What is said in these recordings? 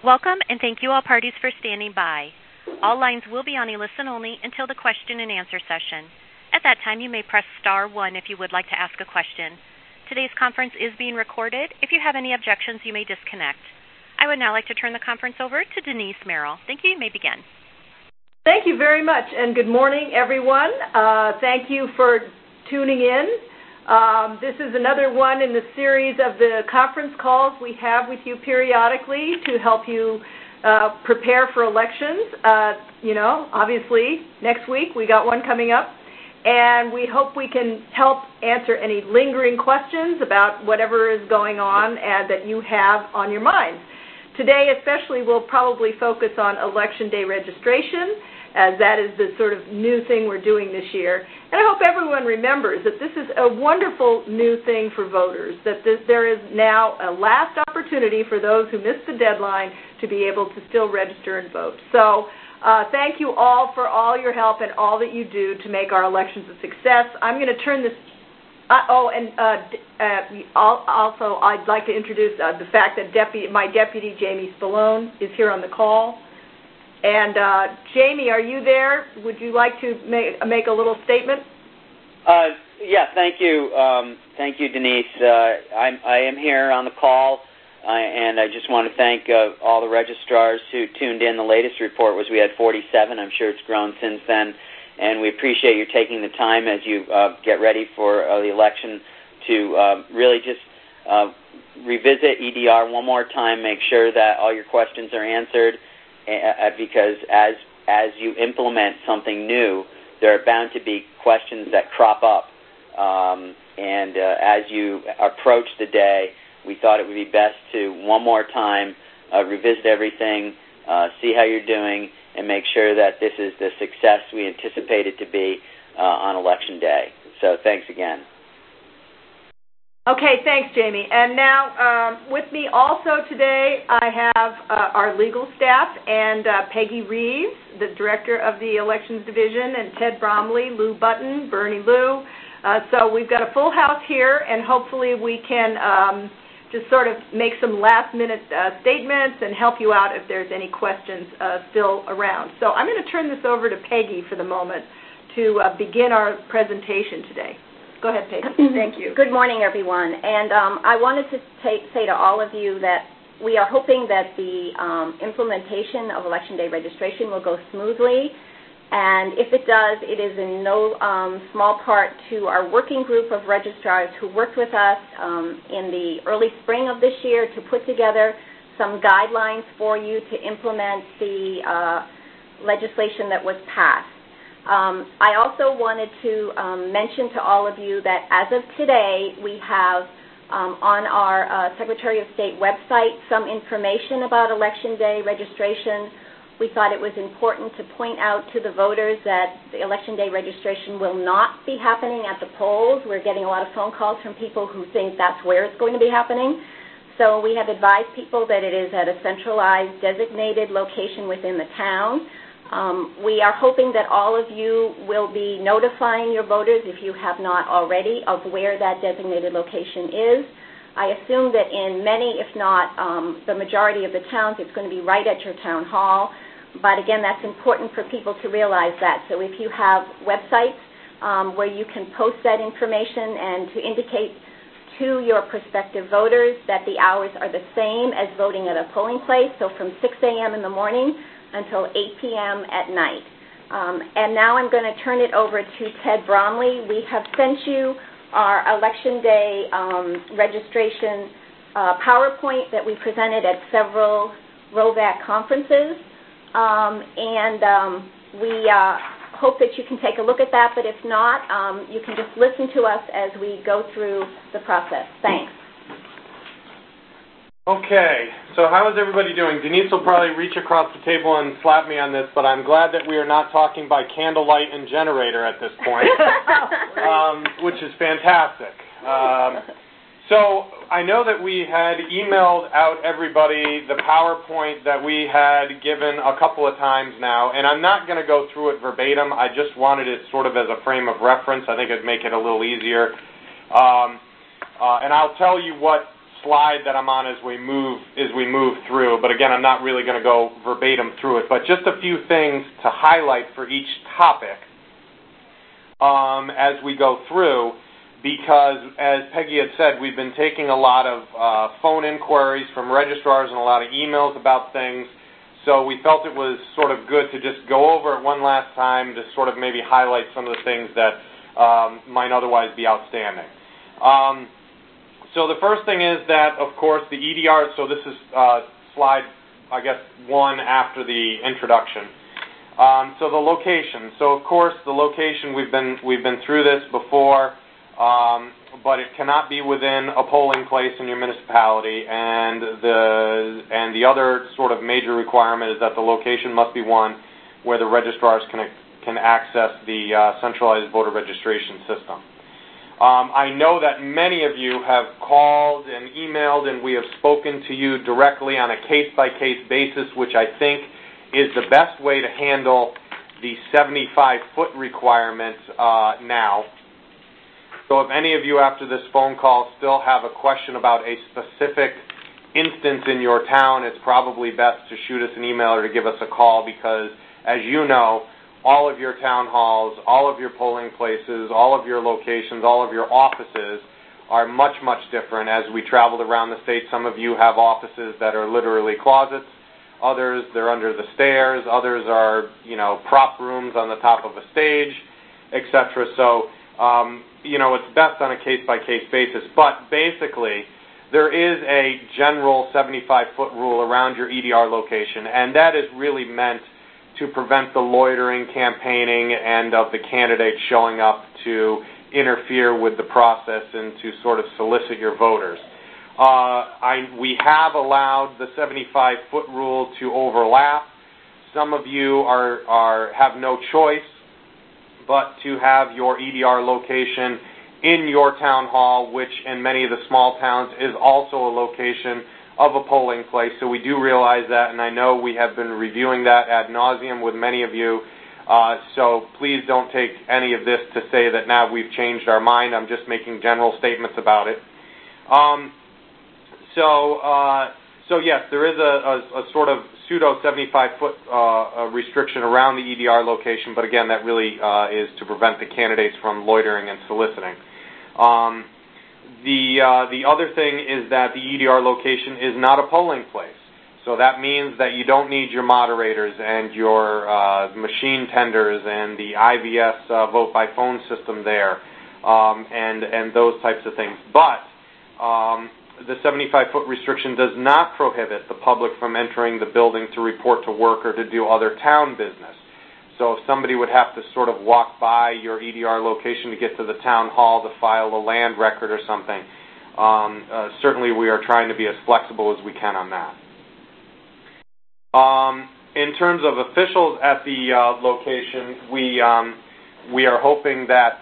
Welcome, and thank you all parties for standing by. All lines will be on a listen-only until the question-and-answer session. At that time, you may press star 1 if you would like to ask a question. Today's conference is being recorded. If you have any objections, you may disconnect. I would now like to turn the conference over to Denise Merrill. Thank you. You may begin. Thank you very much, and good morning, everyone. Thank you for tuning in. This is another one in the series of the conference calls we have with you periodically to help you prepare for elections. Obviously, next week we got one coming up, and we hope we can help answer any lingering questions about whatever is going on and that you have on your mind. Today especially, we'll probably focus on Election Day registration, as that is the sort of new thing we're doing this year. And I hope everyone remembers that this is a wonderful new thing for voters, that there is now a last opportunity for those who missed the deadline to be able to still register and vote. So thank you all for all your help and all that you do to make our elections a success. I'm going to turn this also, I'd like to introduce the fact that my deputy, Jamie Spallone, is here on the call. And Jamie, are you there? Would you like to make a little statement? Yeah, thank you. Thank you, Denise. I am here on the call, and I just want to thank all the registrars who tuned in. The latest report was we had 47. I'm sure it's grown since then. And we appreciate you taking the time as you get ready for the election to really just revisit EDR one more time, make sure that all your questions are answered, because as you implement something new, there are bound to be questions that crop up. And as you approach the day, we thought it would be best to one more time revisit everything, see how you're doing, and make sure that this is the success we anticipate it to be on Election Day. So thanks again. Okay, thanks, Jamie. And now with me also today, I have our legal staff and Peggy Reeves, the director of the Elections Division, and Ted Bromley, Lou Button, Bernie Lou. So we've got a full house here, and hopefully we can just sort of make some last-minute statements and help you out if there's any questions still around. So I'm going to turn this over to Peggy for the moment to begin our presentation today. Go ahead, Peggy. Thank you. Good morning, everyone. And I wanted to say to all of you that we are hoping that the implementation of Election Day registration will go smoothly. And if it does, it is in no small part to our working group of registrars who worked with us in the early spring of this year to put together some guidelines for you to implement the legislation that was passed. I also wanted to mention to all of you that as of today, we have on our Secretary of State website some information about Election Day registration. We thought it was important to point out to the voters that the Election Day registration will not be happening at the polls. We're getting a lot of phone calls from people who think that's where it's going to be happening. So we have advised people that it is at a centralized, designated location within the town. We are hoping that all of you will be notifying your voters, if you have not already, of where that designated location is. I assume that in many, if not the majority of the towns, it's going to be right at your town hall. But again, that's important for people to realize that. So if you have websites where you can post that information and to indicate to your prospective voters that the hours are the same as voting at a polling place, so from 6 a.m. in the morning until 8 p.m. at night. And now I'm going to turn it over to Ted Bromley. We have sent you our Election Day registration PowerPoint that we presented at several ROVAC conferences. We hope that you can take a look at that, but if not, you can just listen to us as we go through the process. Thanks. Okay, so how is everybody doing? Denise will probably reach across the table and slap me on this, but I'm glad that we are not talking by candlelight and generator at this point, which is fantastic. So I know that we had emailed out everybody the PowerPoint that we had given a couple of times now, and I'm not going to go through it verbatim. I just wanted it sort of as a frame of reference. I think it'd make it a little easier. And I'll tell you what slide that I'm on as we move through, but again, I'm not really going to go verbatim through it, but just a few things to highlight for each topic as we go through, because as Peggy had said, we've been taking a lot of phone inquiries from registrars and a lot of emails about things, so we felt it was sort of good to just go over it one last time to sort of maybe highlight some of the things that might otherwise be outstanding. So the first thing is that, of course, the EDR, so this is slide, I guess, 1 after the introduction. So the location. So, of course, the location, we've been through this before, but it cannot be within a polling place in your municipality, and the other sort of major requirement is that the location must be one where the registrars can access the centralized voter registration system. I know that many of you have called and emailed, and we have spoken to you directly on a case-by-case basis, which I think is the best way to handle the 75-foot requirement now. So if any of you after this phone call still have a question about a specific instance in your town, it's probably best to shoot us an email or to give us a call, because, as you know, all of your town halls, all of your polling places, all of your locations, all of your offices are much, much different. As we traveled around the state, some of you have offices that are literally closets. Others, they're under the stairs. Others are, prop rooms on the top of a stage, etc. So, it's best on a case-by-case basis. But basically, there is a general 75-foot rule around your EDR location, and that is really meant to prevent the loitering, campaigning, and of the candidates showing up to interfere with the process and to sort of solicit your voters. We have allowed the 75-foot rule to overlap. Some of you have no choice but to have your EDR location in your town hall, which in many of the small towns is also a location of a polling place. So we do realize that, and I know we have been reviewing that ad nauseum with many of you. So please don't take any of this to say that now we've changed our mind. I'm just making general statements about it. So yes, there is a sort of pseudo 75-foot restriction around the EDR location, but again, that really is to prevent the candidates from loitering and soliciting. The other thing is that the EDR location is not a polling place. So that means that you don't need your moderators and your machine tenders and the IVS vote by phone system there, and those types of things. But the 75-foot restriction does not prohibit the public from entering the building to report to work or to do other town business. So if somebody would have to sort of walk by your EDR location to get to the town hall to file a land record or something, certainly we are trying to be as flexible as we can on that. In terms of officials at the location, we are hoping that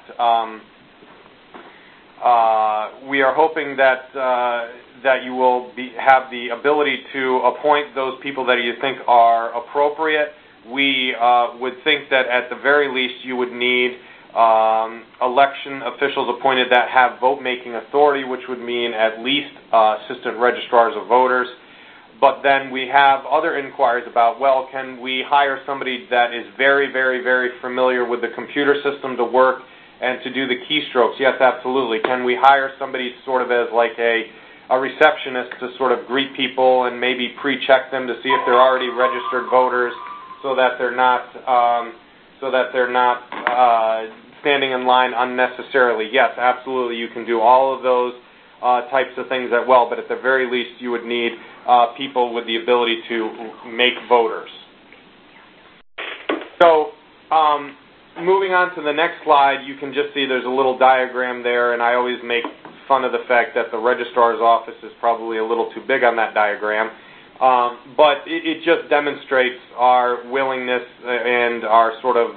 that you will have the ability to appoint those people that you think are appropriate. We would think that at the very least you would need election officials appointed that have vote-making authority, which would mean at least assistant registrars of voters. But then we have other inquiries about, well, can we hire somebody that is very, very, very familiar with the computer system to work and to do the keystrokes? Yes, absolutely. Can we hire somebody sort of as like a receptionist to sort of greet people and maybe pre-check them to see if they're already registered voters, so that they're not standing in line unnecessarily? Yes, absolutely. You can do all of those types of things as well, but at the very least you would need people with the ability to make voters. So moving on to the next slide, you can just see there's a little diagram there, and I always make fun of the fact that the registrar's office is probably a little too big on that diagram. But it just demonstrates our willingness and our sort of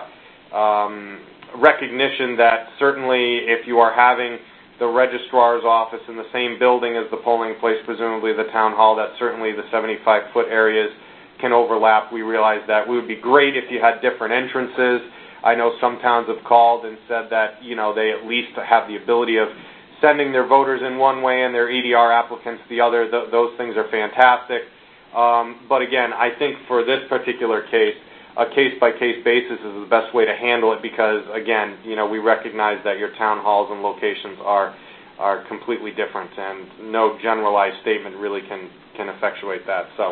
recognition that certainly if you are having the registrar's office in the same building as the polling place, presumably the town hall, that certainly the 75-foot areas can overlap. We realize that. It would be great if you had different entrances. I know some towns have called and said that, they at least have the ability of sending their voters in one way and their EDR applicants the other. Those things are fantastic. But again, I think for this particular case, a case-by-case basis is the best way to handle it because, again, we recognize that your town halls and locations are completely different, and no generalized statement really can effectuate that. So,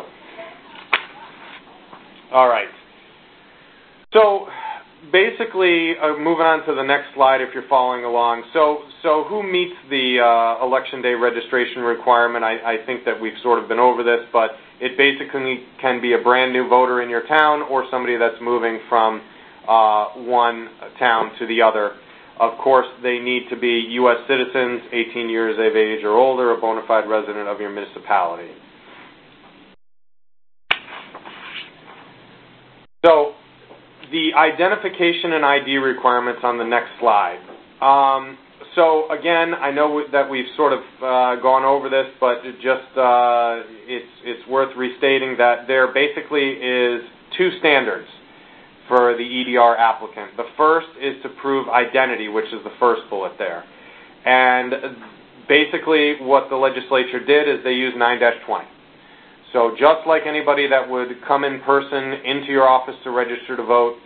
all right. So, basically, moving on to the next slide if you're following along. So who meets the Election Day registration requirement? I think that we've sort of been over this, but it basically can be a brand new voter in your town or somebody that's moving from one town to the other. Of course, they need to be U.S. citizens, 18 years of age or older, a bona fide resident of your municipality. So, the identification and ID requirements on the next slide. So again, I know that we've sort of gone over this, but it's worth restating that there basically is two standards for the EDR applicant. The first is to prove identity, which is the first bullet there. And basically what the legislature did is they used 9-20. So just like anybody that would come in person into your office to register to vote,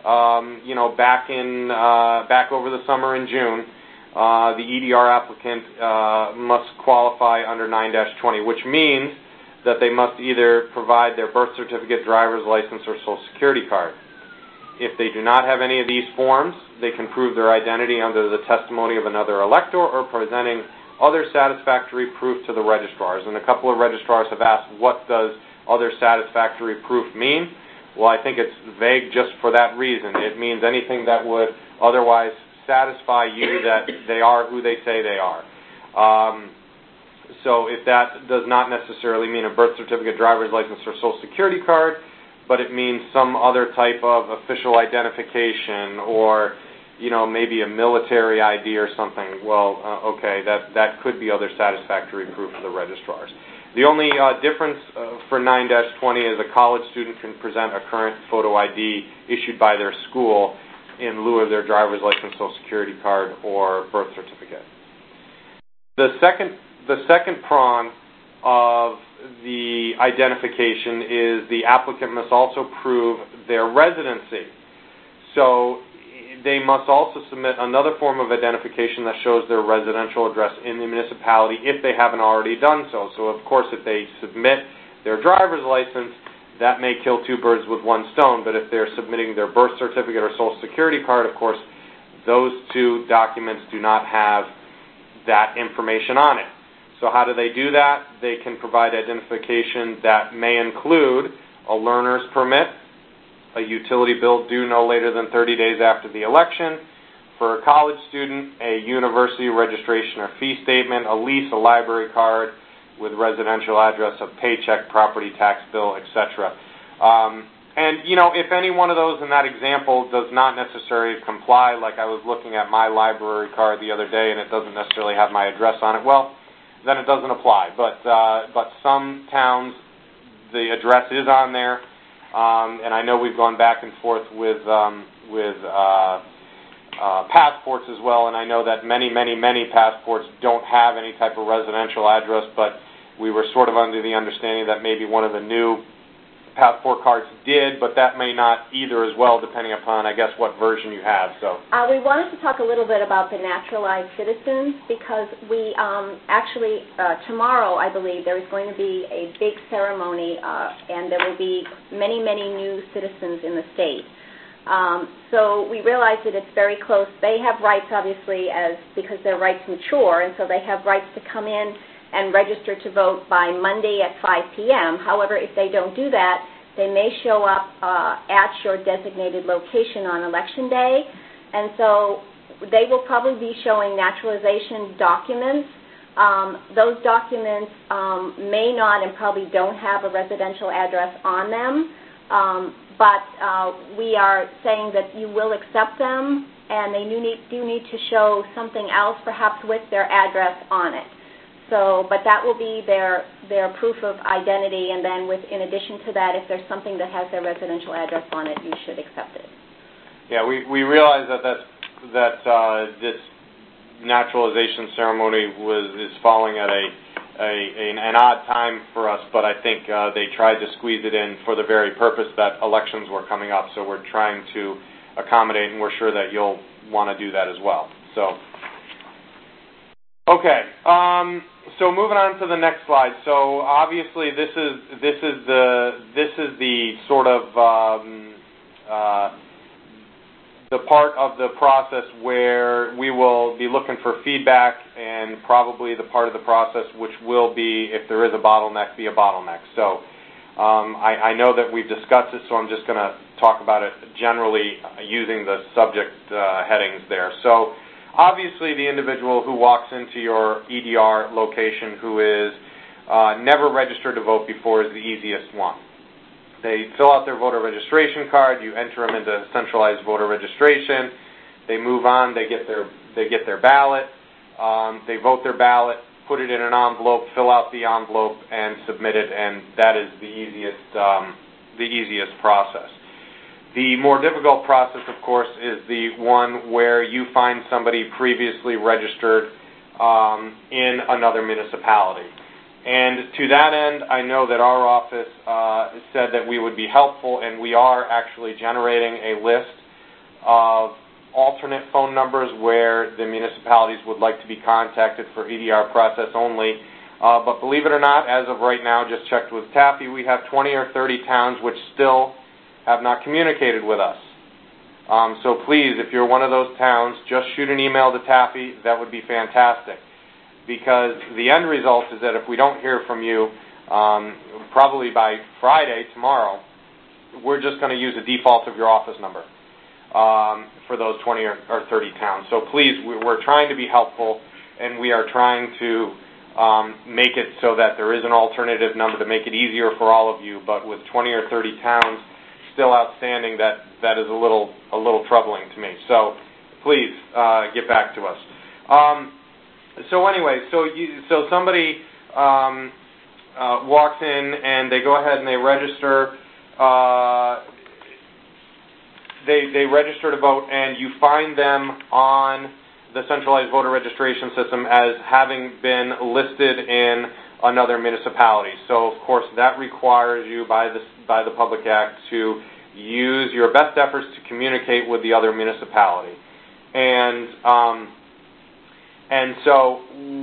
back over the summer in June, the EDR applicant must qualify under 9-20, which means that they must either provide their birth certificate, driver's license, or Social Security card. If they do not have any of these forms, they can prove their identity under the testimony of another elector or presenting other satisfactory proof to the registrars. And a couple of registrars have asked, what does other satisfactory proof mean? Well, I think it's vague just for that reason. It means anything that would otherwise satisfy you that they are who they say they are. So if that does not necessarily mean a birth certificate, driver's license, or Social Security card, but it means some other type of official identification or, maybe a military ID or something, well, okay, that could be other satisfactory proof for the registrars. The only difference for 9-20 is a college student can present a current photo ID issued by their school in lieu of their driver's license, Social Security card, or birth certificate. The second prong of the identification is the applicant must also prove their residency. So they must also submit another form of identification that shows their residential address in the municipality if they haven't already done so. So, of course, if they submit their driver's license, that may kill two birds with one stone. But if they're submitting their birth certificate or Social Security card, of course, those two documents do not have that information on it. So how do they do that? They can provide identification that may include a learner's permit, a utility bill due no later than 30 days after the election. For a college student, a university registration or fee statement, a lease, a library card with residential address, a paycheck, property tax bill, etc. And, if any one of those in that example does not necessarily comply, like I was looking at my library card the other day and it doesn't necessarily have my address on it, well, then it doesn't apply. But some towns, the address is on there. And I know we've gone back and forth with passports as well, and I know that many passports don't have any type of residential address, but we were sort of under the understanding that maybe one of the new passport cards did, but that may not either as well, depending upon, I guess, what version you have. So we wanted to talk a little bit about the naturalized citizens because we actually, tomorrow, I believe, there is going to be a big ceremony, and there will be many new citizens in the state. So we realize that it's very close. They have rights, obviously, because their rights mature, and so they have rights to come in and register to vote by Monday at 5 p.m. However, if they don't do that, they may show up at your designated location on Election Day, and so they will probably be showing naturalization documents. Those documents may not and probably don't have a residential address on them, but we are saying that you will accept them, and they do need to show something else, perhaps with their address on it. So, but that will be their proof of identity, and then in addition to that, if there's something that has their residential address on it, you should accept it. Yeah, we realize that naturalization ceremony is falling at an odd time for us, but I think they tried to squeeze it in for the very purpose that elections were coming up. So we're trying to accommodate, and we're sure that you'll want to do that as well. So, okay. So moving on to the next slide. So obviously this is the sort of the part of the process where we will be looking for feedback, and probably the part of the process which will be, if there is a bottleneck, be a bottleneck. So I know that we've discussed this, so I'm just going to talk about it generally using the subject headings there. So obviously the individual who walks into your EDR location who is never registered to vote before is the easiest one. They fill out their voter registration card. You enter them into centralized voter registration. They move on. They get their ballot. They vote their ballot, put it in an envelope, fill out the envelope, and submit it. And that is the easiest process. The more difficult process, of course, is the one where you find somebody previously registered in another municipality. And to that end, I know that our office said that we would be helpful, and we are actually generating a list of alternate phone numbers where the municipalities would like to be contacted for EDR process only. But believe it or not, as of right now, just checked with Taffy, we have 20 or 30 towns which still have not communicated with us. So please, if you're one of those towns, just shoot an email to Taffy. That would be fantastic. Because the end result is that if we don't hear from you, probably by Friday, tomorrow, we're just going to use a default of your office number for those 20 or 30 towns. So please, we're trying to be helpful, and we are trying to make it so that there is an alternative number to make it easier for all of you. But with 20 or 30 towns still outstanding, that is a little troubling to me. So please get back to us. So anyway, so somebody walks in and they go ahead and they register. They register to vote, and you find them on the centralized voter registration system as having been listed in another municipality. So of course that requires you by the Public Act to use your best efforts to communicate with the other municipality. And so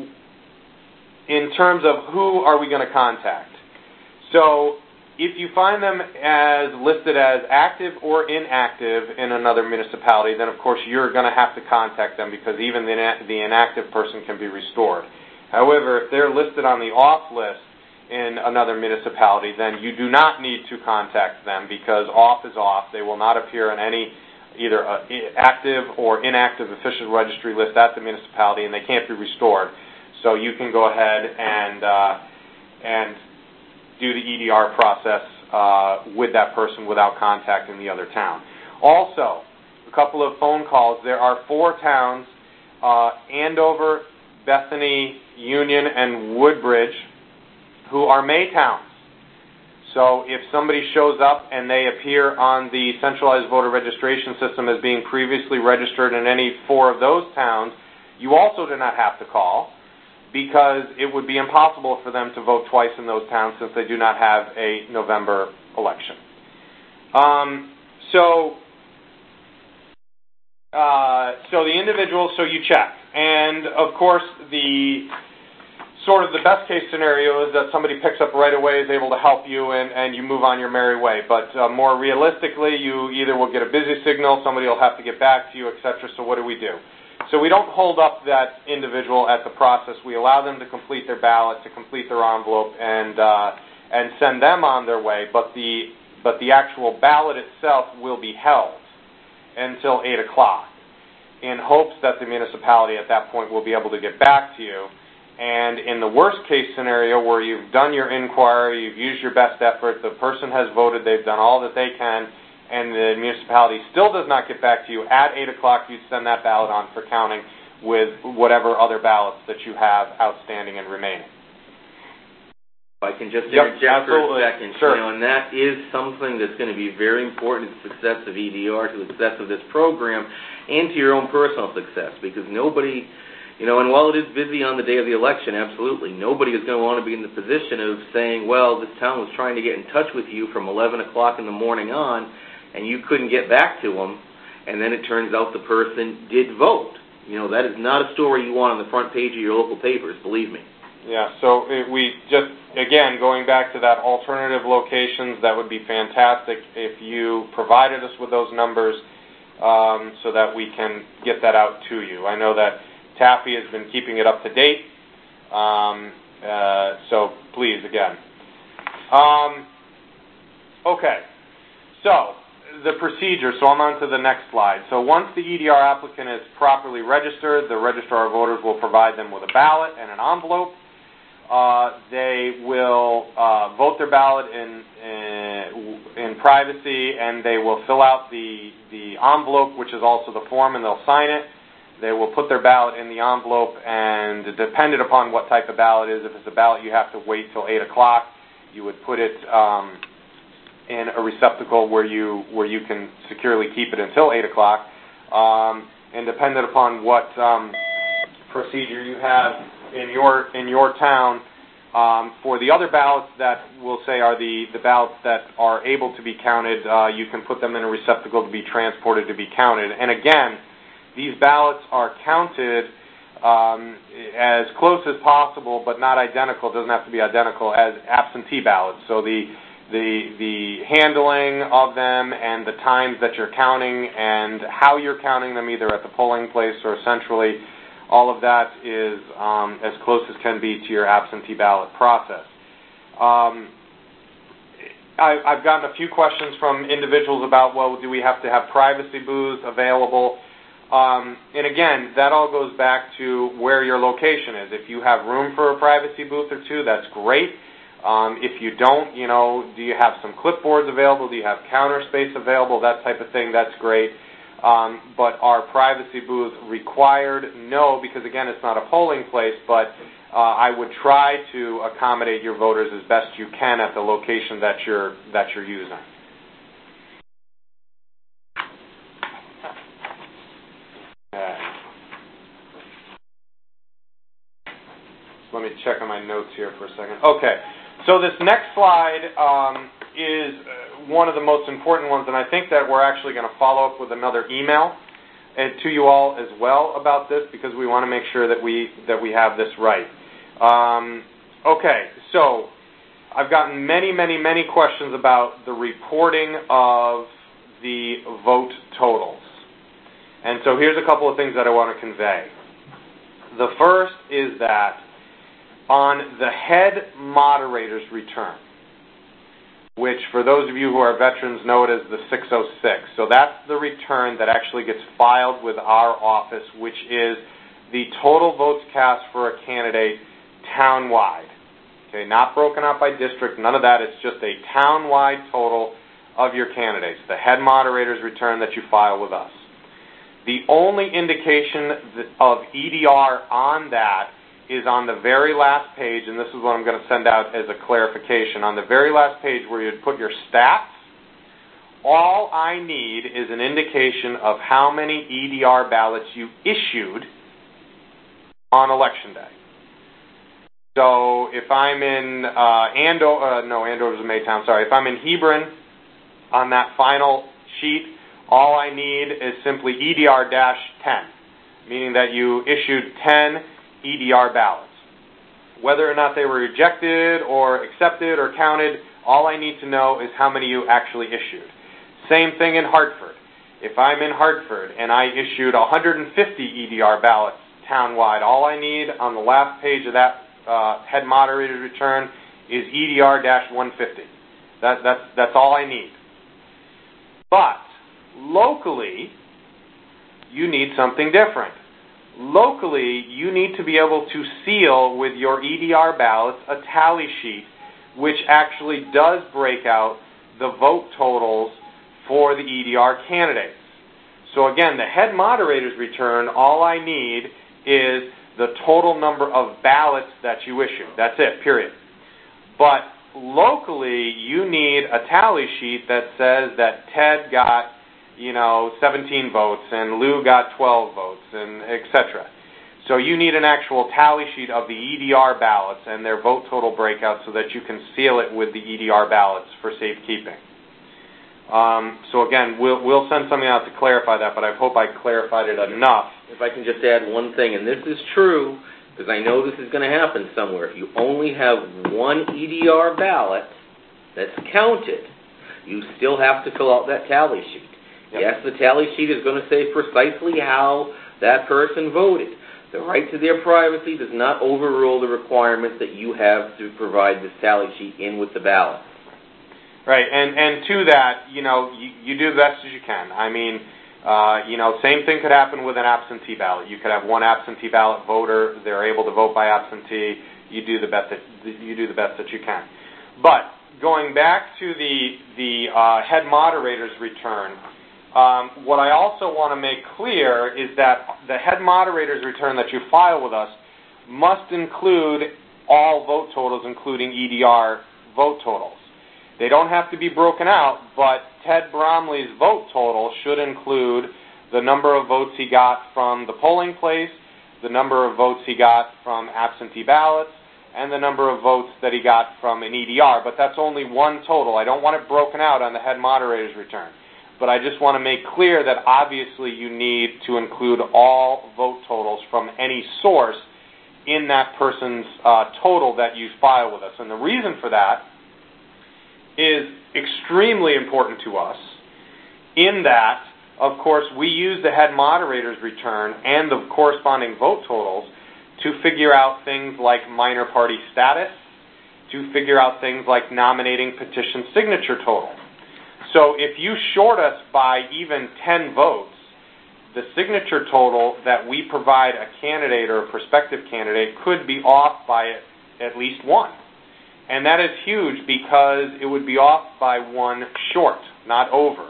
in terms of who are we going to contact? So if you find them as listed as active or inactive in another municipality, then of course you're going to have to contact them, because even the inactive person can be restored. However, if they're listed on the off list in another municipality, then you do not need to contact them, because off is off. They will not appear on any either active or inactive official registry list at the municipality, and they can't be restored. So you can go ahead and do the EDR process with that person without contacting the other town. Also, a couple of phone calls. There are 4 towns, Andover, Bethany, Union, and Woodbridge, who are May towns. So if somebody shows up and they appear on the centralized voter registration system as being previously registered in any 4 of those towns, you also do not have to call, because it would be impossible for them to vote twice in those towns since they do not have a November election. So the individual, so you check. And of course, the best case scenario is that somebody picks up right away, is able to help you, and you move on your merry way. But more realistically, you either will get a busy signal, somebody will have to get back to you, etc. So what do? So we don't hold up that individual at the process. We allow them to complete their ballot, to complete their envelope, and send them on their way. But the actual ballot itself will be held until 8 o'clock, in hopes that the municipality at that point will be able to get back to you. And in the worst case scenario, where you've done your inquiry, you've used your best effort, the person has voted, they've done all that they can, and the municipality still does not get back to you, at 8 o'clock you'd send that ballot on for counting with whatever other ballots that you have outstanding and remaining. I can just interject for a second. Sure. And that is something that's going to be very important to the success of EDR, to the success of this program, and to your own personal success, because nobody And while it is busy on the day of the election, absolutely, nobody is going to want to be in the position of saying, well, this town was trying to get in touch with you from 11 o'clock in the morning on, and you couldn't get back to them, and then it turns out the person did vote. That is not a story you want on the front page of your local papers, believe me. Yeah, so we just, again, going back to that alternative locations, that would be fantastic if you provided us with those numbers so that we can get that out to you. I know that Taffy has been keeping it up to date, so please, again. Okay, so the procedure, so I'm on to the next slide. So once the EDR applicant is properly registered, the Registrar of Voters will provide them with a ballot and an envelope. They will vote their ballot in privacy, and they will fill out the envelope, which is also the form, and they'll sign it. They will put their ballot in the envelope, and dependent upon what type of ballot it is, if it's a ballot you have to wait till 8 o'clock, you would put it in a receptacle where you can securely keep it until 8 o'clock. And dependent upon what procedure you have in your town, for the other ballots that we'll say are the ballots that are able to be counted, you can put them in a receptacle to be transported to be counted. And again, these ballots are counted as close as possible, but not identical. It doesn't have to be identical as absentee ballots. So the handling of them and the times that you're counting and how you're counting them, either at the polling place or centrally, all of that is as close as can be to your absentee ballot process. I've gotten a few questions from individuals about, well, do we have to have privacy booths available? And again, that all goes back to where your location is. If you have room for a privacy booth or two, that's great. If you don't, do you have some clipboards available? Do you have counter space available? That type of thing, that's great. But are privacy booths required? No, because again, it's not a polling place, but I would try to accommodate your voters as best you can at the location that you're using. Okay. Let me check on my notes here for a second. Okay, so this next slide is one of the most important ones, and I think that we're actually going to follow up with another email to you all as well about this, because we want to make sure that we have this right. Okay, so I've gotten many questions about the reporting of the vote totals. And so here's a couple of things that I want to convey. The first is that on the head moderator's return, which for those of you who are veterans know it as the 606. So that's the return that actually gets filed with our office, which is the total votes cast for a candidate town-wide. Okay, not broken out by district, none of that. It's just a town-wide total of your candidates, the head moderator's return that you file with us. The only indication of EDR on that is on the very last page, and this is what I'm going to send out as a clarification. On the very last page where you'd put your stats, all I need is an indication of how many EDR ballots you issued on Election Day. So if I'm in Andover's in Maytown, sorry. If I'm in Hebron on that final sheet, all I need is simply EDR-10, meaning that you issued 10 EDR ballots. Whether or not they were rejected or accepted or counted, all I need to know is how many you actually issued. Same thing in Hartford. If I'm in Hartford and I issued 150 EDR ballots townwide, all I need on the last page of that head moderator's return is EDR-150. That's all I need. But locally, you need something different. Locally, you need to be able to seal with your EDR ballots a tally sheet which actually does break out the vote totals for the EDR candidates. So again, the head moderator's return, all I need is the total number of ballots that you issued. That's it, period. But locally, you need a tally sheet that says that Ted got 17 votes, and Lou got 12 votes, and etc. So you need an actual tally sheet of the EDR ballots and their vote total breakout so that you can seal it with the EDR ballots for safekeeping. So again, we'll send something out to clarify that, but I hope I clarified it enough. If I can just add one thing, and this is true, because I know this is going to happen somewhere. If you only have one EDR ballot that's counted, you still have to fill out that tally sheet. Yep. Yes, the tally sheet is going to say precisely how that person voted. The right to their privacy does not overrule the requirement that you have to provide this tally sheet in with the ballot. Right, and to that, you do the best as you can. I mean, same thing could happen with an absentee ballot. You could have one absentee ballot voter; they're able to vote by absentee. You do the best that you can. But going back to the head moderator's return, what I also want to make clear is that the head moderator's return that you file with us must include all vote totals, including EDR vote totals. They don't have to be broken out, but Ted Bromley's vote total should include the number of votes he got from the polling place, the number of votes he got from absentee ballots, and the number of votes that he got from an EDR. But that's only one total. I don't want it broken out on the head moderator's return. But I just want to make clear that obviously you need to include all vote totals from any source in that person's total that you file with us. And the reason for that is extremely important to us in that, of course, we use the head moderator's return and the corresponding vote totals to figure out things like minor party status, to figure out things like nominating petition signature total. So if you short us by even 10 votes, the signature total that we provide a candidate or a prospective candidate could be off by at least one. And that is huge because it would be off by one short, not over.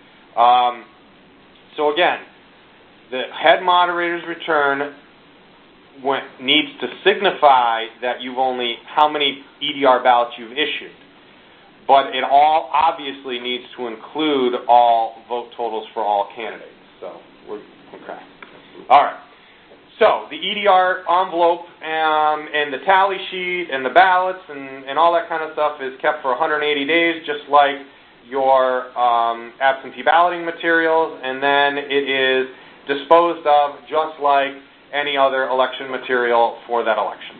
So again, the head moderator's return needs to signify that how many EDR ballots you've issued. But it all obviously needs to include all vote totals for all candidates. So we're okay. All right. So the EDR envelope and the tally sheet and the ballots and all that kind of stuff is kept for 180 days, just like your absentee balloting materials, and then it is disposed of just like any other election material for that election.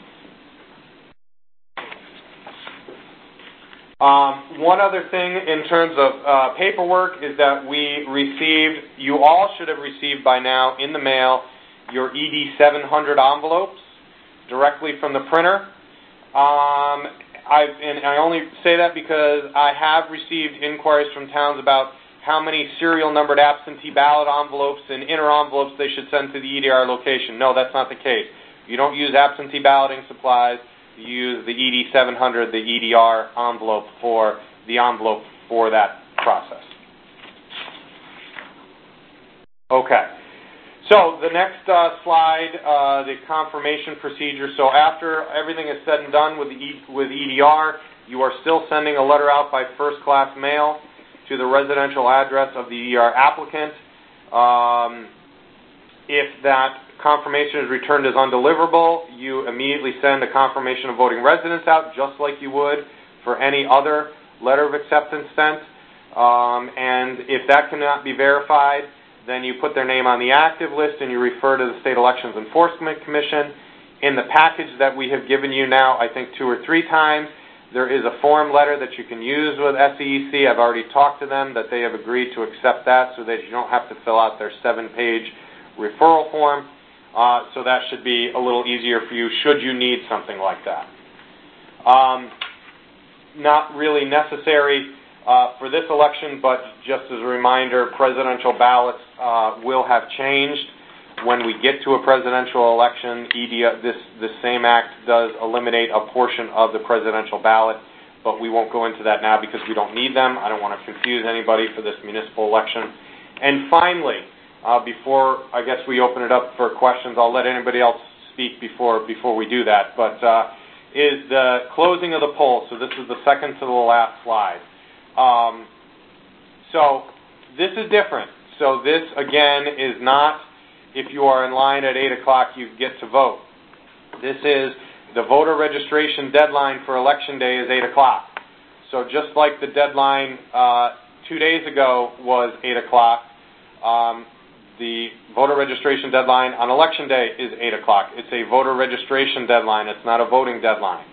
One other thing in terms of paperwork is that you all should have received by now in the mail your ED700 envelopes directly from the printer. I only say that because I have received inquiries from towns about how many serial numbered absentee ballot envelopes and inner envelopes they should send to the EDR location. No, that's not the case. You don't use absentee balloting supplies. You use the ED700, the EDR envelope for that process. Okay. So the next slide, the confirmation procedure. So after everything is said and done with EDR, you are still sending a letter out by first-class mail to the residential address of the EDR applicant. If that confirmation is returned as undeliverable, you immediately send a confirmation of voting residence out, just like you would for any other letter of acceptance sent. And if that cannot be verified, then you put their name on the active list and you refer to the State Elections Enforcement Commission. In the package that we have given you now, I think 2 or 3 times, there is a form letter that you can use with SEEC. I've already talked to them that they have agreed to accept that so that you don't have to fill out their 7-page referral form. So that should be a little easier for you should you need something like that. Not really necessary for this election, but just as a reminder, presidential ballots will have changed. When we get to a presidential election, this same act does eliminate a portion of the presidential ballot, but we won't go into that now because we don't need them. I don't want to confuse anybody for this municipal election. And finally, before I guess we open it up for questions, I'll let anybody else speak before we do that, but is the closing of the polls. So this is the second to the last slide. So this is different. So this, again, is not if you are in line at 8 o'clock, you get to vote. This is the voter registration deadline for Election Day is 8 o'clock. So just like the deadline 2 days ago was 8 o'clock, the voter registration deadline on Election Day is 8 o'clock. It's a voter registration deadline. It's not a voting deadline.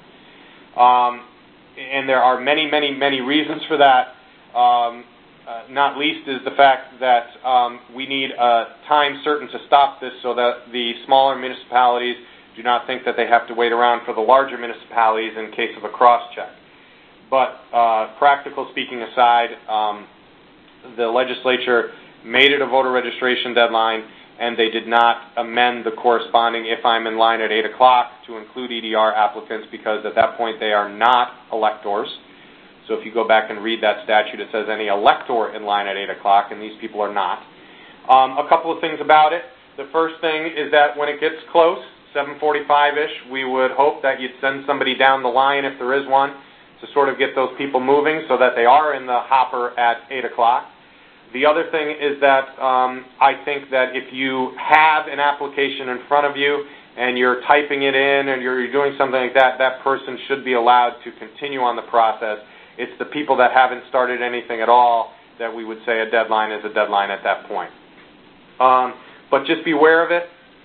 And there are many, many, many reasons for that. Not least is the fact that we need a time certain to stop this so that the smaller municipalities do not think that they have to wait around for the larger municipalities in case of a cross-check. But practical speaking aside, the legislature made it a voter registration deadline, and they did not amend the corresponding if I'm in line at 8 o'clock to include EDR applicants because at that point they are not electors. So if you go back and read that statute, it says any elector in line at 8 o'clock, and these people are not. A couple of things about it. The first thing is that when it gets close, 7:45-ish, we would hope that you'd send somebody down the line, if there is one, to sort of get those people moving so that they are in the hopper at 8 o'clock. The other thing is that I think that if you have an application in front of you and you're typing it in and you're doing something like that, that person should be allowed to continue on the process. It's the people that haven't started anything at all that we would say a deadline is a deadline at that point. But just be aware of it.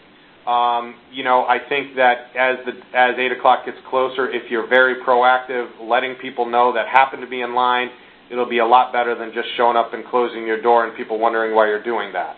I think that as 8 o'clock gets closer, if you're very proactive, letting people know that happen to be in line, it'll be a lot better than just showing up and closing your door and people wondering why you're doing that.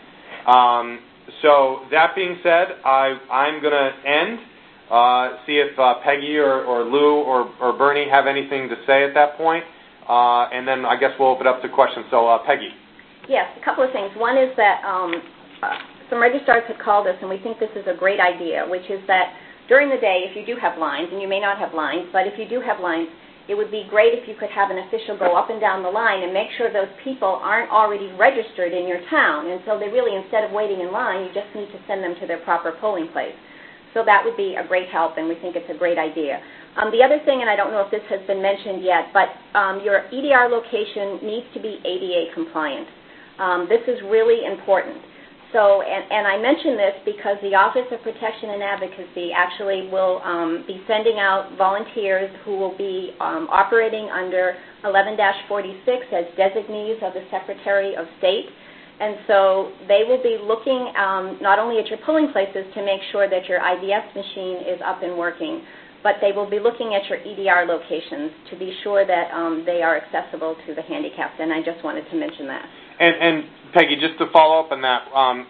So that being said, I'm going to end. See if Peggy or Lou or Bernie have anything to say at that point, and then I guess we'll open up to questions. So Peggy. Yes, a couple of things. One is that some registrars have called us, and we think this is a great idea, which is that during the day, if you do have lines, and you may not have lines, but if you do have lines, it would be great if you could have an official go up and down the line and make sure those people aren't already registered in your town. And so they really, instead of waiting in line, you just need to send them to their proper polling place. So that would be a great help, and we think it's a great idea. The other thing, and I don't know if this has been mentioned yet, but your EDR location needs to be ADA compliant. This is really important. So, and I mention this because the Office of Protection and Advocacy actually will be sending out volunteers who will be operating under 11-46 as designees of the Secretary of State. And so they will be looking not only at your polling places to make sure that your IVS machine is up and working, but they will be looking at your EDR locations to be sure that they are accessible to the handicapped. And I just wanted to mention that. And Peggy, just to follow up on that,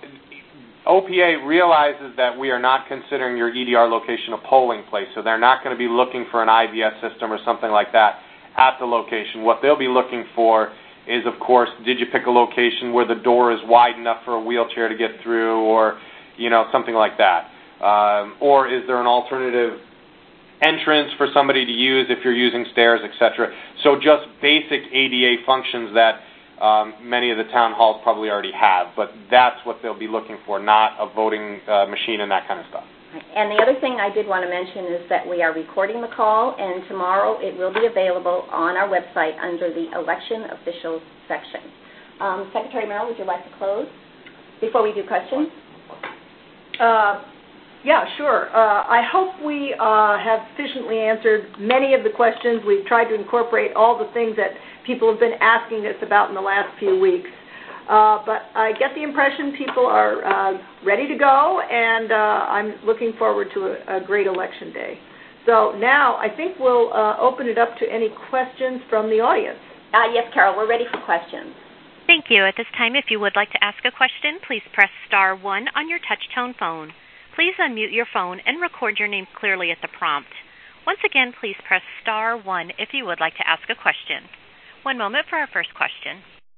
OPA realizes that we are not considering your EDR location a polling place, so they're not going to be looking for an IVS system or something like that at the location. What they'll be looking for is, of course, did you pick a location where the door is wide enough for a wheelchair to get through, or something like that, or is there an alternative entrance for somebody to use if you're using stairs, etc. So just basic ADA functions that many of the town halls probably already have, but that's what they'll be looking for, not a voting machine and that kind of stuff. And the other thing I did want to mention is that we are recording the call, and tomorrow it will be available on our website under the Election Officials section. Secretary Merrill, would you like to close before we do questions? Yeah, sure. I hope we have sufficiently answered many of the questions. We've tried to incorporate all the things that people have been asking us about in the last few weeks. But I get the impression people are ready to go, and I'm looking forward to a great election day. So now I think we'll open it up to any questions from the audience. Yes, Carol, we're ready for questions. Thank you. At this time, if you would like to ask a question, please press *1 on your touch-tone phone. Please unmute your phone and record your name clearly at the prompt. Once again, please press *1 if you would like to ask a question. One moment for our first question.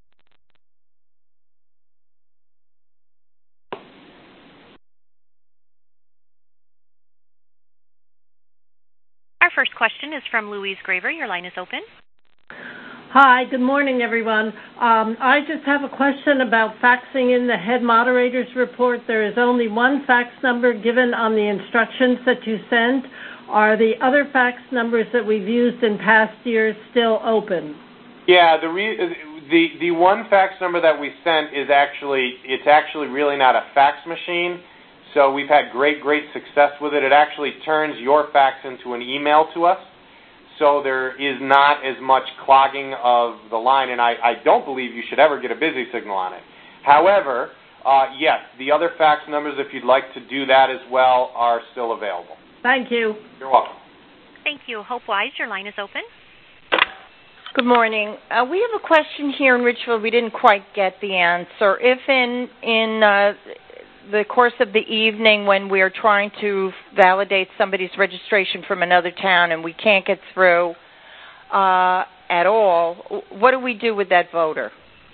Our first question is from Louise Graver. Your line is open. Hi, good morning, everyone. I just have a question about faxing in the head moderator's report. There is only one fax number given on the instructions that you sent. Are the other fax numbers that we've used in past years still open? Yeah, The one fax number that we sent is it's actually really not a fax machine. So we've had great success with it. It actually turns your fax into an email to us. So there is not as much clogging of the line, and I don't believe you should ever get a busy signal on it. However, yes, the other fax numbers, if you'd like to do that as well, are still available. Thank you. You're welcome. Thank you. Hope Wise, your line is open. Good morning. We have a question here in Richfield. We didn't quite get the answer. If in the course of the evening when we're trying to validate somebody's registration from another town and we can't get through at all, what do we do with that voter?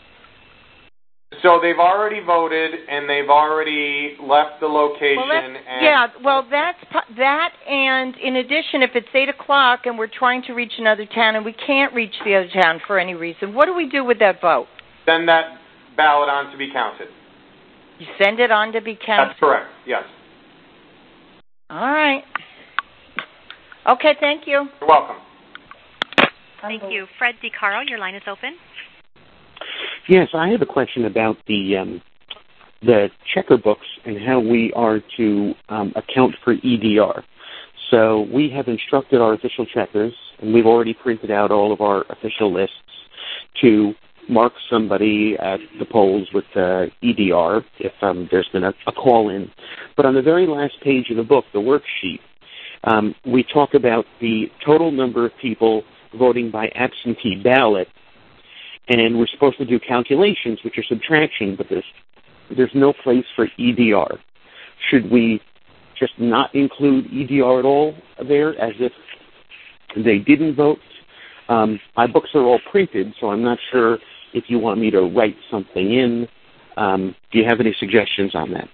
So they've already voted and they've already left the location. That, and in addition, if it's 8 o'clock and we're trying to reach another town and we can't reach the other town for any reason, what do we do with that vote? Send that ballot on to be counted. You send it on to be counted? That's correct, yes. All right. Okay, thank you. You're welcome. Thank you. Fred DiCaro, your line is open. Yes, I have a question about the checker books and how we are to account for EDR. So we have instructed our official checkers, and we've already printed out all of our official lists to mark somebody at the polls with EDR if there's been a call-in. But on the very last page of the book, the worksheet, we talk about the total number of people voting by absentee ballot, and we're supposed to do calculations, which are subtraction, but there's no place for EDR. Should we just not include EDR at all there, as if they didn't vote? My books are all printed, so I'm not sure if you want me to write something in. Do you have any suggestions on that?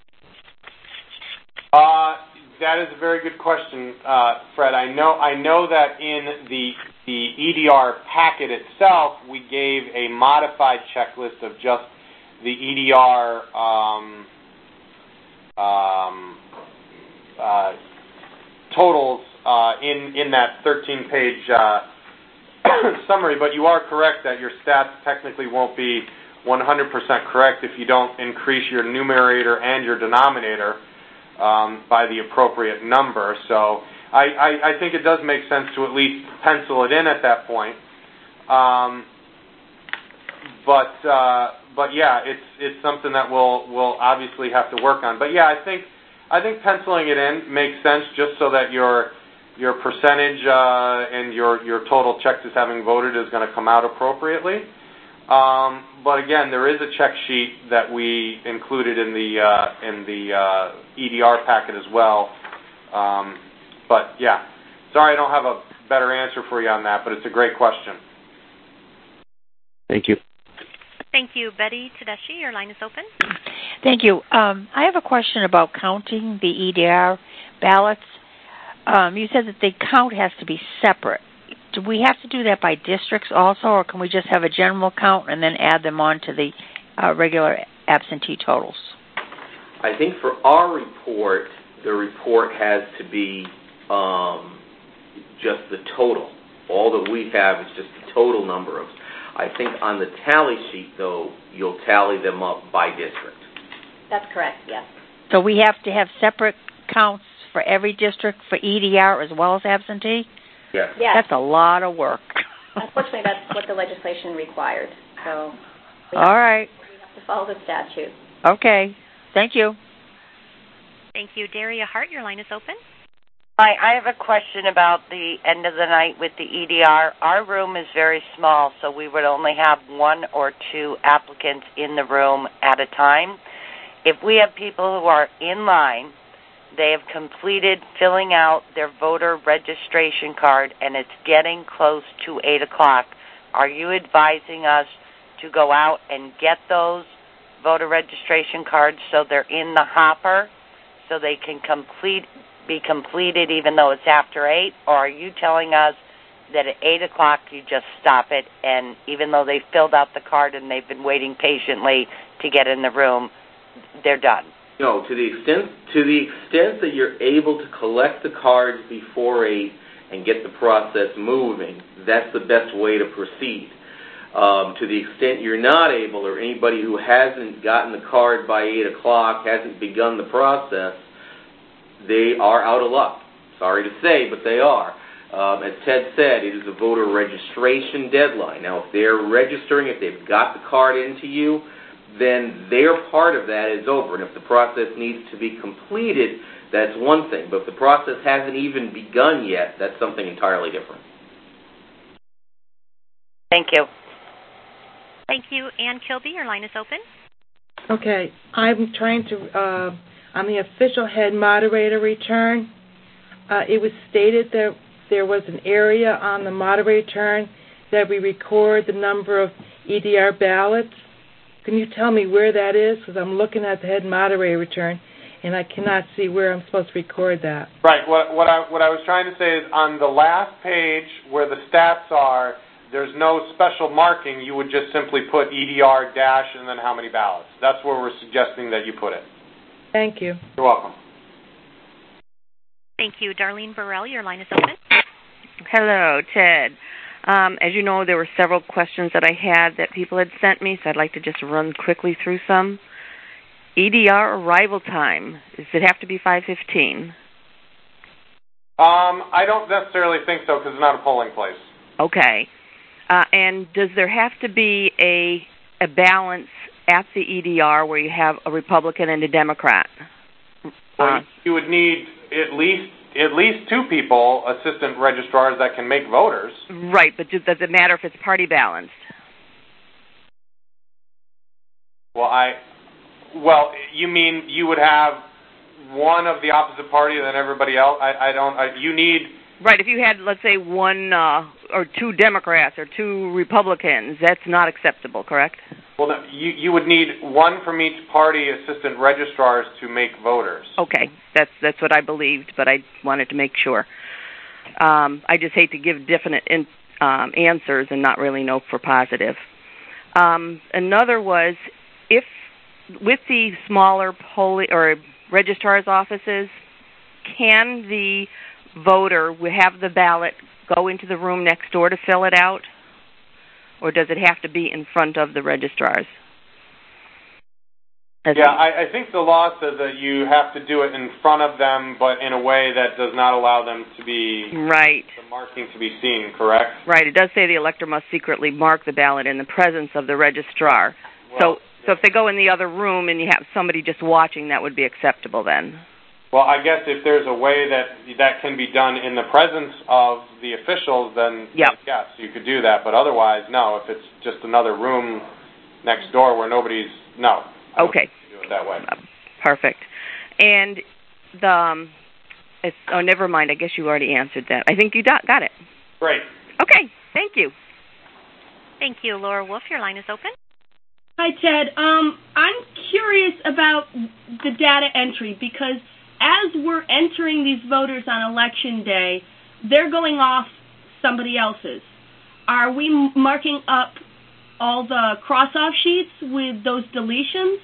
That is a very good question, Fred. I know that in the EDR packet itself, we gave a modified checklist of just the EDR totals in that 13-page summary, but you are correct that your stats technically won't be 100% correct if you don't increase your numerator and your denominator by the appropriate number. So I think it does make sense to at least pencil it in at that point. But yeah, it's something that we'll obviously have to work on. But yeah, I think penciling it in makes sense, just so that your percentage and your total checks as having voted is going to come out appropriately. But again, there is a check sheet that we included in the EDR packet as well. But yeah, sorry I don't have a better answer for you on that, but it's a great question. Thank you. Thank you. Betty Tedeschi, your line is open. Thank you. I have a question about counting the EDR ballots. You said that the count has to be separate. Do we have to do that by districts also, or can we just have a general count and then add them on to the regular absentee totals? I think for our report, the report has to be just the total. All that we have is just the total number of. I think on the tally sheet, though, you'll tally them up by district. That's correct, yes. So we have to have separate counts for every district for EDR as well as absentee? Yes. That's a lot of work. Unfortunately, that's what the legislation required. So we have to follow the statute. Okay. Thank you. Thank you. Daria Hart, your line is open. Hi, I have a question about the end of the night with the EDR. Our room is very small, so we would only have 1 or 2 applicants in the room at a time. If we have people who are in line, they have completed filling out their voter registration card, and it's getting close to 8 o'clock, are you advising us to go out and get those voter registration cards so they're in the hopper so they can be completed even though it's after 8, or are you telling us that at 8 o'clock you just stop it, and even though they filled out the card and they've been waiting patiently to get in the room, they're done? No, to the extent that you're able to collect the cards before 8 and get the process moving, that's the best way to proceed. To the extent you're not able, or anybody who hasn't gotten the card by 8 o'clock, hasn't begun the process, they are out of luck. Sorry to say, but they are. As Ted said, it is a voter registration deadline. Now, if they're registering, if they've got the card into you, then their part of that is over. And if the process needs to be completed, that's one thing. But if the process hasn't even begun yet, that's something entirely different. Thank you. Thank you. Ann Kilby, your line is open. Okay. I'm trying to, on the official head moderator return, it was stated that there was an area on the moderator return that we record the number of EDR ballots. Can you tell me where that is? Because I'm looking at the head moderator return, and I cannot see where I'm supposed to record that. Right. What I was trying to say is on the last page where the stats are, there's no special marking. You would just simply put EDR dash and then how many ballots. That's where we're suggesting that you put it. Thank you. You're welcome. Thank you. Darlene Burrell, your line is open. Hello, Ted. As you know, there were several questions that I had that people had sent me, so I'd like to just run quickly through some. EDR arrival time, does it have to be 5:15? I don't necessarily think so because it's not a polling place. Okay. And does there have to be a balance at the EDR where you have a Republican and a Democrat? Well, you would need at least two people, assistant registrars, that can make voters. Right, but does it matter if it's party balanced? Well, you mean you would have one of the opposite party and then everybody else? You need... Right, if you had, let's say, one or two Democrats or two Republicans, that's not acceptable, correct? Well, no, you would need one from each party assistant registrars to make voters. Okay, that's what I believed, but I wanted to make sure. I just hate to give definite answers and not really know for positive. Another was, if with the smaller polling or registrar's offices, can the voter have the ballot go into the room next door to fill it out? Or does it have to be in front of the registrars? I think the law says that you have to do it in front of them, but in a way that does not allow them to be... Right. The marking to be seen, correct? Right. It does say the elector must secretly mark the ballot in the presence of the registrar. Well, so if they go in the other room and you have somebody just watching, that would be acceptable then? Well, I guess if there's a way that can be done in the presence of the officials, then yes, you could do that. But otherwise, no. If it's just another room next door where nobody's... No. Okay. Do it that way. Perfect. And never mind. I guess you already answered that. I think you got it. Great. Okay. Thank you. Thank you. Laura Wolf, your line is open. Hi, Ted. I'm curious about the data entry because as we're entering these voters on Election Day, they're going off somebody else's. Are we marking up all the cross-off sheets with those deletions?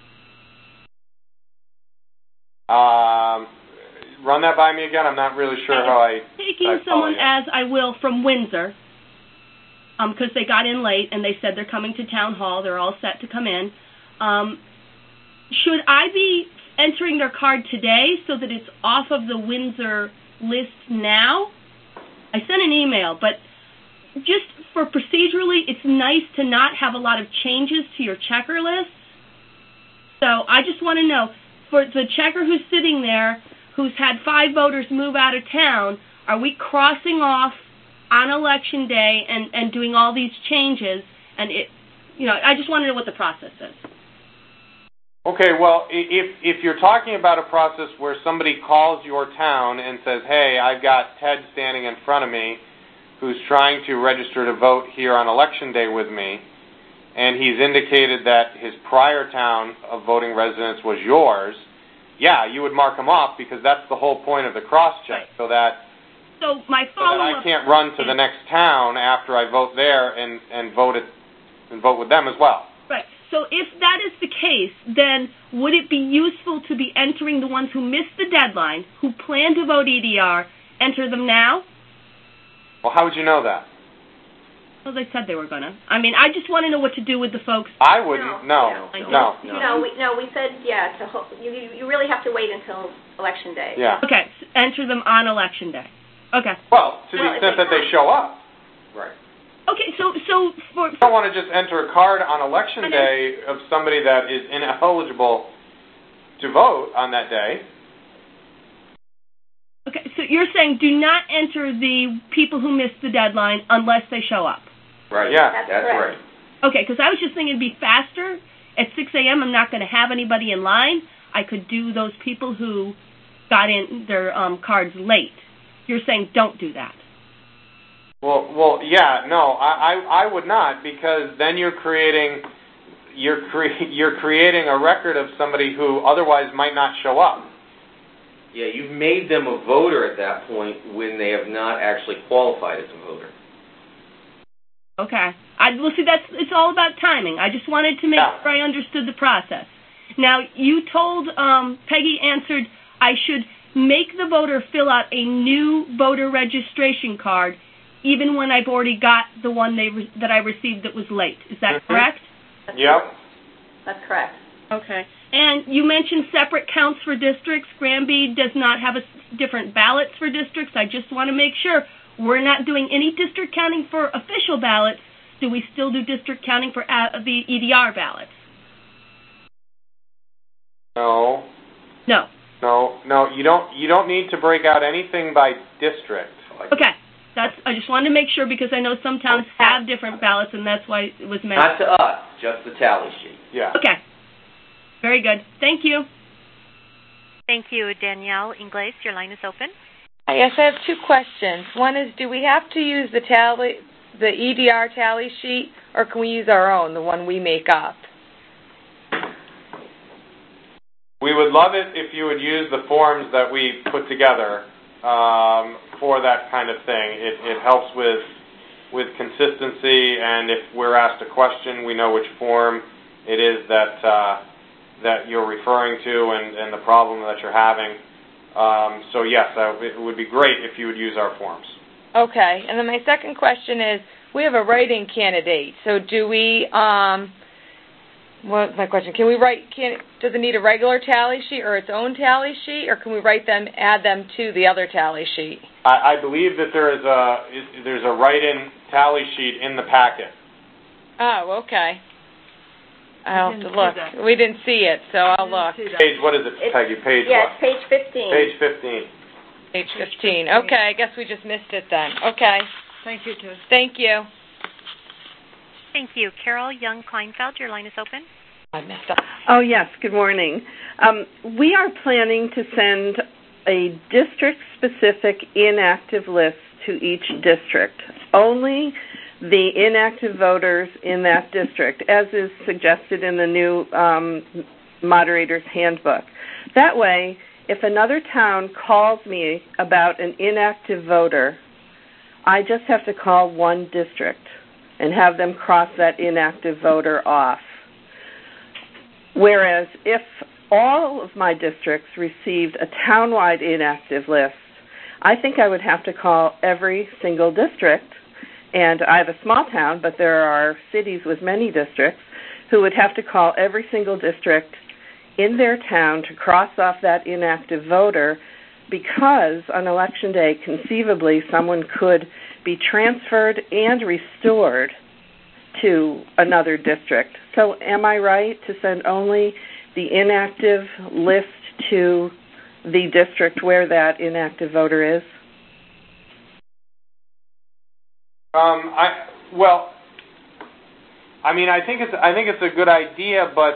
Run that by me again. I'm not really sure how I... Taking someone as I will from Windsor, because they got in late and they said they're coming to Town Hall. They're all set to come in. Should I be entering their card today so that it's off of the Windsor list now? I sent an email, but just for procedurally, it's nice to not have a lot of changes to your checker list. So I just want to know, for the checker who's sitting there, who's had 5 voters move out of town, are we crossing off on Election Day and doing all these changes? And I just want to know what the process is. Okay, well, if you're talking about a process where somebody calls your town and says, hey, I've got Ted standing in front of me who's trying to register to vote here on Election Day with me, and he's indicated that his prior town of voting residence was yours, yeah, you would mark him off because that's the whole point of the cross-check, so that I can't run to the next town after I vote there and vote with them as well. Right. So if that is the case, then would it be useful to be entering the ones who missed the deadline, who plan to vote EDR, enter them now? Well, how would you know that? Well, they said they were going to. I mean, I just want to know what to do with the folks. I wouldn't. No. We said, you really have to wait until Election Day. Yeah. Okay, so enter them on Election Day. Okay. Well, to the extent that they show up. Right. Okay, so for... You don't want to just enter a card on Election Day of somebody that is ineligible to vote on that day. Okay, so you're saying do not enter the people who missed the deadline unless they show up. Right. Yeah. That's right. Okay, because I was just thinking it'd be faster. At 6 a.m., I'm not going to have anybody in line. I could do those people who got in their cards late. You're saying don't do that. Well, yeah, no, I would not, because then you're creating a record of somebody who otherwise might not show up. Yeah, you've made them a voter at that point when they have not actually qualified as a voter. Okay. Well, see, it's all about timing. I just wanted to make sure I understood the process. Now, you told, Peggy answered, I should make the voter fill out a new voter registration card even when I've already got the one that I received that was late. Is that correct? Yep. That's correct. Okay. And you mentioned separate counts for districts. Granby does not have different ballots for districts. I just want to make sure we're not doing any district counting for official ballots. Do we still do district counting for the EDR ballots? No. No. No, you don't need to break out anything by district. Okay. I just wanted to make sure because I know some towns have different ballots, and that's why it was mentioned. Not to us, just the tally sheet. Yeah. Okay. Very good. Thank you. Thank you. Danielle Ingles, your line is open. Yes, I have two questions. One is, do we have to use the EDR tally sheet, or can we use our own, the one we make up? We would love it if you would use the forms that we put together for that kind of thing. It helps with consistency, and if we're asked a question, we know which form it is that you're referring to and the problem that you're having. So yes, it would be great if you would use our forms. Okay, and then my second question is, we have a write-in candidate, so do we, what's my question? Does it need a regular tally sheet or its own tally sheet, or can we add them to the other tally sheet? I believe that there's a write-in tally sheet in the packet. Oh, okay. I'll have to look. We didn't see it, so I'll look. Page, what is it, Peggy? Page what? It's page 15. Page 15. Page 15. Okay, I guess we just missed it then. Okay. Thank you, too. Thank you. Thank you. Carol Young-Kleinfeld, your line is open. I messed up. Oh, yes. Good morning. We are planning to send a district-specific inactive list to each district. Only the inactive voters in that district, as is suggested in the new moderator's handbook. That way, if another town calls me about an inactive voter, I just have to call one district and have them cross that inactive voter off. Whereas if all of my districts received a townwide inactive list, I think I would have to call every single district. And I have a small town, but there are cities with many districts who would have to call every single district in their town to cross off that inactive voter, because on Election Day, conceivably, someone could be transferred and restored to another district. So am I right to send only the inactive list to the district where that inactive voter is? I think it's a good idea, but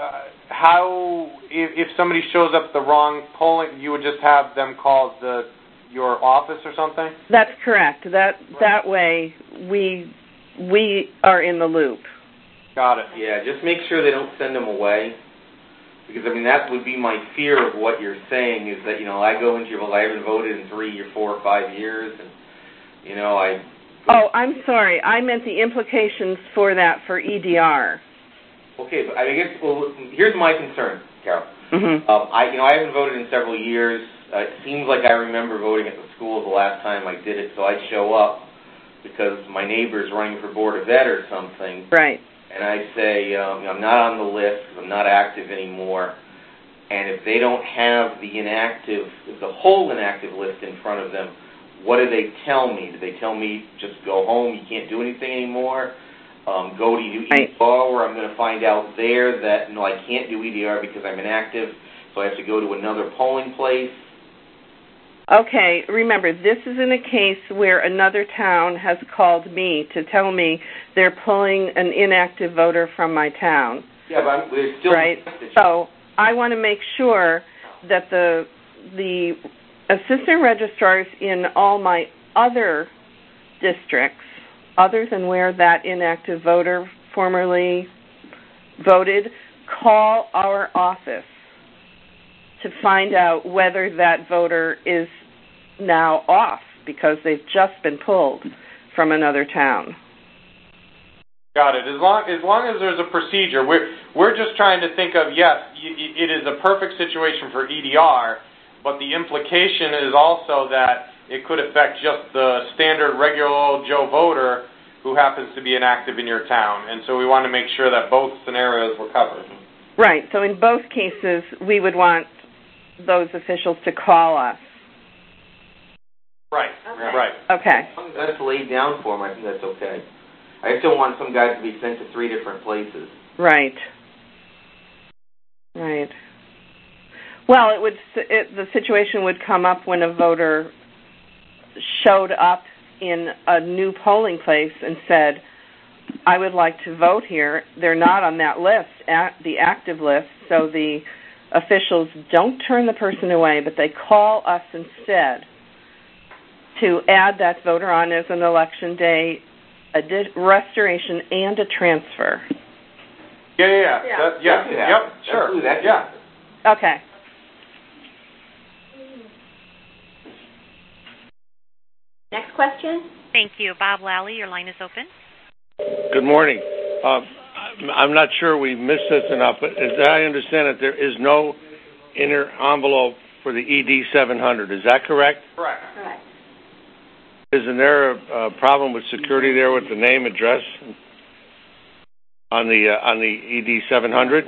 if somebody shows up the wrong polling, you would just have them call your office or something? That's correct. That way we are in the loop. Got it. Yeah, just make sure they don't send them away. Because, that would be my fear of what you're saying is that, I go into I haven't voted in 3 or 4 or 5 years, and, Oh, I'm sorry. I meant the implications for that for EDR. Okay, but I guess, here's my concern, Carol. Mm-hmm. I haven't voted in several years. It seems like I remember voting at the school the last time I did it, so I'd show up because my neighbor's running for Board of Ed or something. Right. And I say, I'm not on the list because I'm not active anymore. And if they don't have the whole inactive list in front of them, what do they tell me? Do they tell me just go home, you can't do anything anymore? Go to EDR, where I'm going to find out there that, no, I can't do EDR because I'm inactive, so I have to go to another polling place? Okay, remember, this is in a case where another town has called me to tell me they're pulling an inactive voter from my town. Yeah, but there's still... Right? So I want to make sure that the assistant registrars in all my other districts, other than where that inactive voter formerly voted, call our office to find out whether that voter is now off because they've just been pulled from another town. Got it. As long as there's a procedure, we're just trying to think of, yes, it is a perfect situation for EDR, but the implication is also that it could affect just the standard regular old Joe voter who happens to be inactive in your town. And so we want to make sure that both scenarios were covered. Right. So in both cases, we would want those officials to call us. Right. Okay. Right. Okay. As long as that's laid down for them, I think that's okay. I just don't want some guys to be sent to 3 different places. Right. Right. Well, the situation would come up when a voter showed up in a new polling place and said, I would like to vote here. They're not on that list, the active list, so the officials don't turn the person away, but they call us instead to add that voter on as an election day, a restoration, and a transfer. Yeah. Yep. Sure. Yeah. Okay. Next question. Thank you. Bob Lally, your line is open. Good morning. I'm not sure we missed this enough, but as I understand it, there is no inner envelope for the ED 700. Is that correct? Correct. Isn't there a problem with security there with the name, address on the ED 700?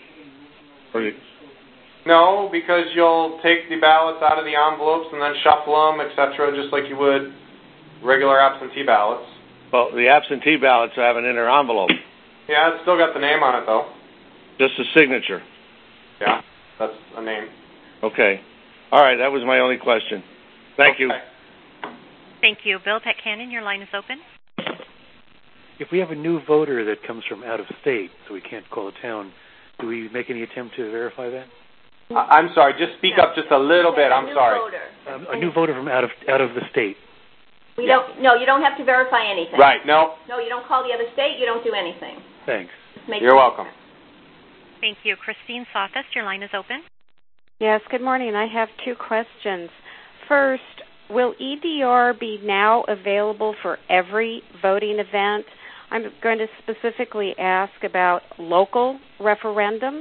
No, because you'll take the ballots out of the envelopes and then shuffle them, etc., just like you would regular absentee ballots. Well, the absentee ballots have an inner envelope. Yeah, it's still got the name on it, though. Just a signature. Yeah, that's a name. Okay. All right, that was my only question. Thank you. Thank you. Bill Petcannon, your line is open. If we have a new voter that comes from out of state, so we can't call a town, do we make any attempt to verify that? I'm sorry, just speak up just a little bit. I'm sorry. A new voter from out of the state. You don't have to verify anything. Right, no. No, you don't call the other state, you don't do anything. Thanks. You're welcome. Thank you. Christine Sophist, your line is open. Yes, good morning. I have 2 questions. First, will EDR be now available for every voting event? I'm going to specifically ask about local referendums.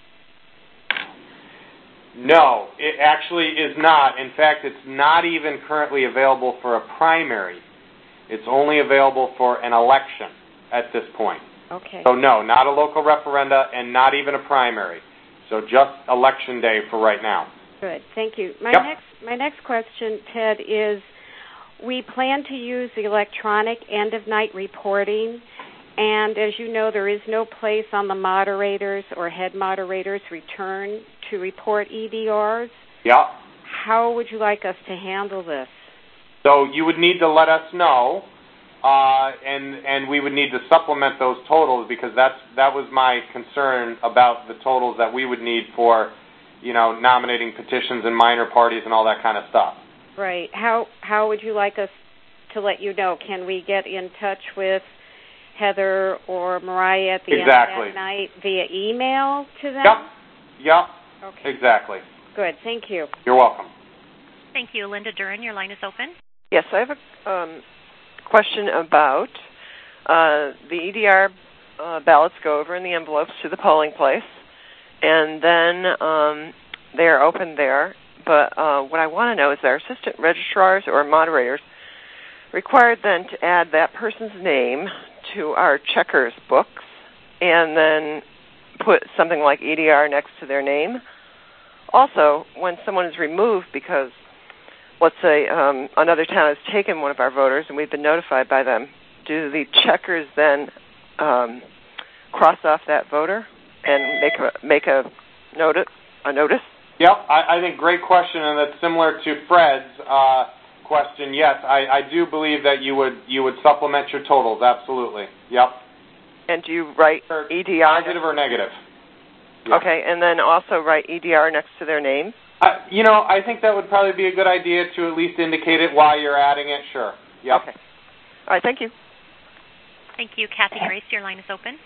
No, it actually is not. In fact, it's not even currently available for a primary. It's only available for an election at this point. Okay. So no, not a local referenda and not even a primary. So just election day for right now. Good, thank you. My next question, Ted, is we plan to use the electronic end-of-night reporting, and as you know, there is no place on the moderators or head moderators' return to report EDRs. Yeah. How would you like us to handle this? So you would need to let us know, and we would need to supplement those totals because that was my concern about the totals that we would need for, nominating petitions and minor parties and all that kind of stuff. Right. How would you like us to let you know? Can we get in touch with Heather or Mariah at the end of that night via email to them? Yep. Okay. Exactly. Good. Thank you. You're welcome. Thank you. Linda Duran, your line is open. Yes, I have a question about the EDR ballots go over in the envelopes to the polling place, and then they are open there. But what I want to know is, are assistant registrars or moderators required then to add that person's name to our checkers books and then put something like EDR next to their name. Also, when someone is removed because, let's say, another town has taken one of our voters and we've been notified by them, do the checkers then cross off that voter and make a notice? Yep, I think great question, and that's similar to Fred's question. Yes, I do believe that you would supplement your totals. Absolutely. Yep. And do you write EDR? Positive or negative? Yep. Okay, and then also write EDR next to their name? I think that would probably be a good idea to at least indicate it while you're adding it. Sure. Yep. Okay. All right, thank you. Thank you. Kathy Grace, your line is open.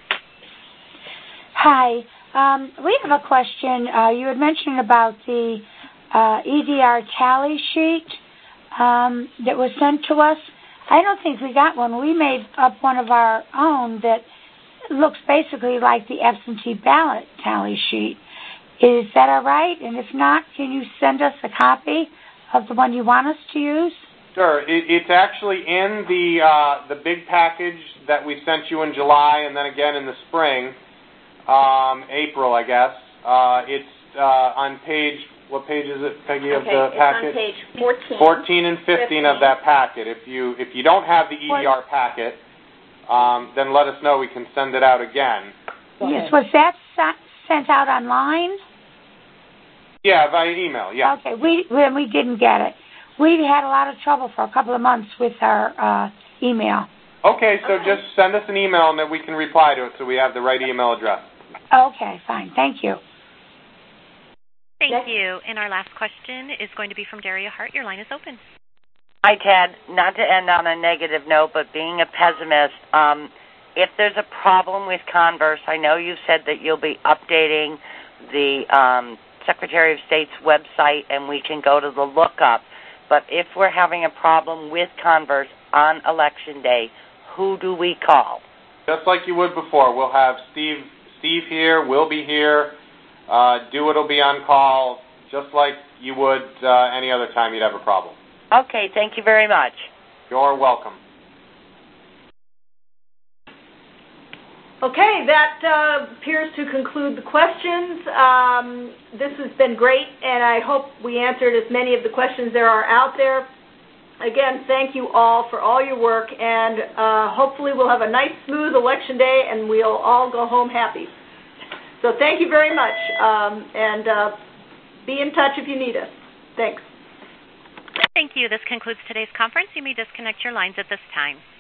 Hi. We have a question. You had mentioned about the EDR tally sheet that was sent to us. I don't think we got one. We made up one of our own that looks basically like the absentee ballot tally sheet. Is that all right? And if not, can you send us a copy of the one you want us to use? Sure. It's actually in the big package that we sent you in July and then again in the spring, April, I guess. It's on page, what page is it, Peggy, of the packet? It's on page 14. 14 and 15 of that packet. If you don't have the EDR packet, then let us know. We can send it out again. Yes. Was that sent out online? Yeah, via email, yeah. Okay, we didn't get it. We had a lot of trouble for a couple of months with our email. Okay, so just send us an email and then we can reply to it so we have the right email address. Okay, fine. Thank you. Thank you. And our last question is going to be from Daria Hart. Your line is open. Hi, Ted. Not to end on a negative note, but being a pessimist, if there's a problem with Converse, I know you've said that you'll be updating the Secretary of State's website and we can go to the lookup. But if we're having a problem with Converse on Election Day, who do we call? Just like you would before. We'll have Steve here. We'll be here. DeWitt will be on call, just like you would any other time you'd have a problem. Okay, thank you very much. You're welcome. Okay, that appears to conclude the questions. This has been great, and I hope we answered as many of the questions there are out there. Again, thank you all for all your work, and hopefully we'll have a nice, smooth Election Day, and we'll all go home happy. So thank you very much, and be in touch if you need us. Thanks. Thank you. This concludes today's conference. You may disconnect your lines at this time.